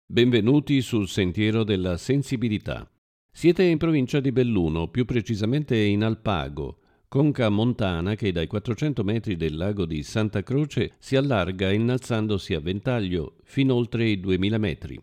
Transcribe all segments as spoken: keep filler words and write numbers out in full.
Benvenuti sul Sentiero della Sensibilità. Siete in provincia di Belluno, più precisamente in Alpago, conca montana che dai quattrocento metri del lago di Santa Croce si allarga innalzandosi a ventaglio fino oltre i duemila metri.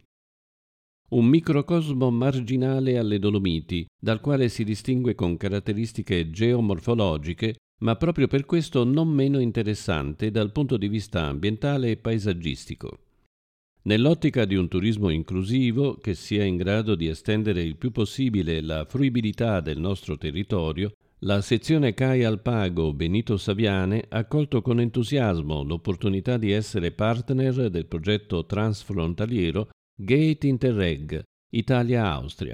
Un microcosmo marginale alle Dolomiti, dal quale si distingue con caratteristiche geomorfologiche, ma proprio per questo non meno interessante dal punto di vista ambientale e paesaggistico. Nell'ottica di un turismo inclusivo che sia in grado di estendere il più possibile la fruibilità del nostro territorio, la sezione C A I Alpago Benito Saviane ha colto con entusiasmo l'opportunità di essere partner del progetto transfrontaliero Gate Interreg Italia-Austria.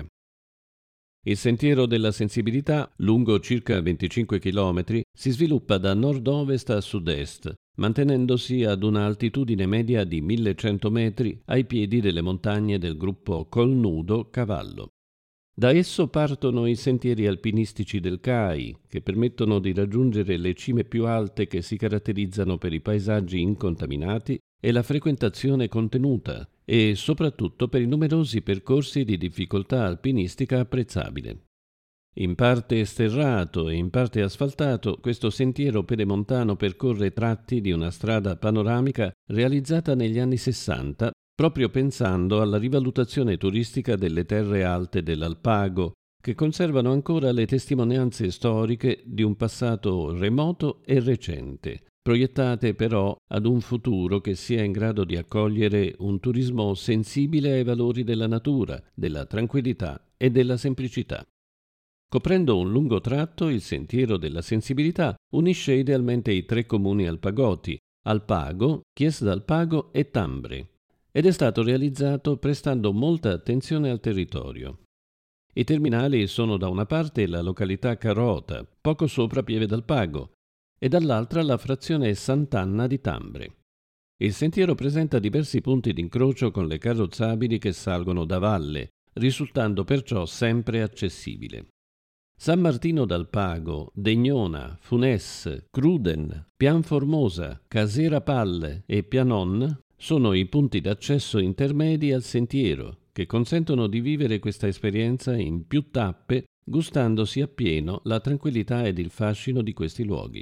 Il Sentiero della Sensibilità, lungo circa venticinque chilometri, si sviluppa da nord-ovest a sud-est, mantenendosi ad una altitudine media di millecento metri ai piedi delle montagne del gruppo Colnudo Cavallo. Da esso partono i sentieri alpinistici del C A I, che permettono di raggiungere le cime più alte che si caratterizzano per i paesaggi incontaminati e la frequentazione contenuta, e soprattutto per i numerosi percorsi di difficoltà alpinistica apprezzabile. In parte sterrato e in parte asfaltato, questo sentiero pedemontano percorre tratti di una strada panoramica realizzata negli anni sessanta, proprio pensando alla rivalutazione turistica delle terre alte dell'Alpago, che conservano ancora le testimonianze storiche di un passato remoto e recente, proiettate però ad un futuro che sia in grado di accogliere un turismo sensibile ai valori della natura, della tranquillità e della semplicità. Coprendo un lungo tratto, il Sentiero della Sensibilità unisce idealmente i tre comuni alpagoti, Alpago, Chies d'Alpago e Tambre, ed è stato realizzato prestando molta attenzione al territorio. I terminali sono da una parte la località Carota, poco sopra Pieve d'Alpago, e dall'altra la frazione Sant'Anna di Tambre. Il sentiero presenta diversi punti d'incrocio con le carrozzabili che salgono da valle, risultando perciò sempre accessibile. San Martino d'Alpago, Degnona, Funes, Cruden, Pianformosa, Casera Palle e Pianon sono i punti d'accesso intermedi al sentiero, che consentono di vivere questa esperienza in più tappe, gustandosi appieno la tranquillità ed il fascino di questi luoghi.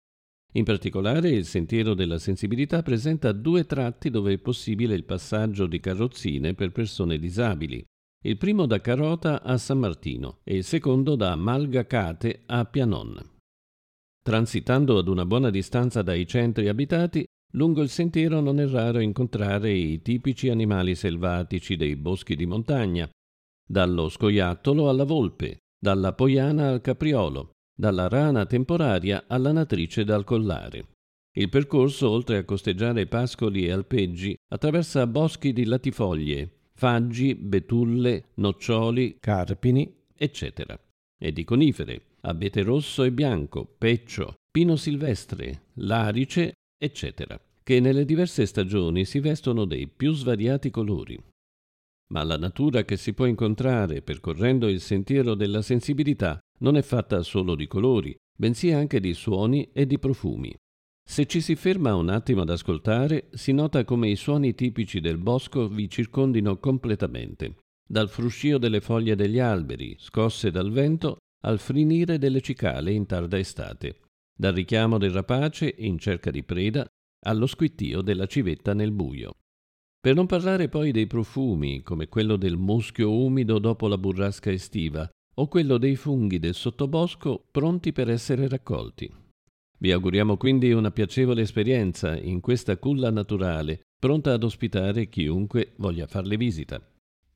In particolare, il Sentiero della Sensibilità presenta due tratti dove è possibile il passaggio di carrozzine per persone disabili, il primo da Carota a San Martino e il secondo da Malgacate a Pianon. Transitando ad una buona distanza dai centri abitati, lungo il sentiero non è raro incontrare i tipici animali selvatici dei boschi di montagna, dallo scoiattolo alla volpe, dalla poiana al capriolo, dalla rana temporaria alla natrice dal collare. Il percorso, oltre a costeggiare pascoli e alpeggi, attraversa boschi di latifoglie, faggi, betulle, noccioli, carpini, eccetera, e di conifere, abete rosso e bianco, peccio, pino silvestre, larice, eccetera, che nelle diverse stagioni si vestono dei più svariati colori. Ma la natura che si può incontrare percorrendo il Sentiero della Sensibilità non è fatta solo di colori, bensì anche di suoni e di profumi. Se ci si ferma un attimo ad ascoltare, si nota come i suoni tipici del bosco vi circondino completamente, dal fruscio delle foglie degli alberi, scosse dal vento, al frinire delle cicale in tarda estate, dal richiamo del rapace in cerca di preda, allo squittio della civetta nel buio. Per non parlare poi dei profumi, come quello del muschio umido dopo la burrasca estiva, o quello dei funghi del sottobosco pronti per essere raccolti. Vi auguriamo quindi una piacevole esperienza in questa culla naturale, pronta ad ospitare chiunque voglia farle visita.